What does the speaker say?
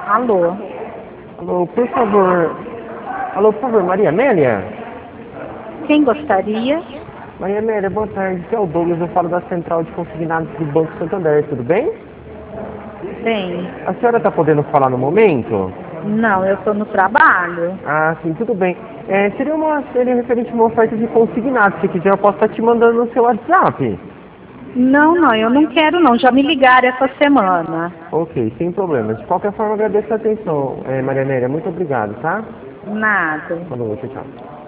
Alô? Alô, por favor. Alô, por favor, Maria Amélia? Quem gostaria? Maria Amélia, boa tarde. Aqui é o Douglas, eu falo da Central de Consignados do Banco Santander, tudo bem? Bem, A senhora está podendo falar no momento? não, eu estou no trabalho. Ah, sim, tudo bem. Seria referente a uma oferta de consignados. Se quiser, eu posso estar te mandando no seu WhatsApp. Não, eu não quero não. Já me ligaram essa semana. Ok, sem problemas. De qualquer forma, agradeço a atenção, Maria Amélia. Muito obrigado, tá? Nada. Boa noite, tchau.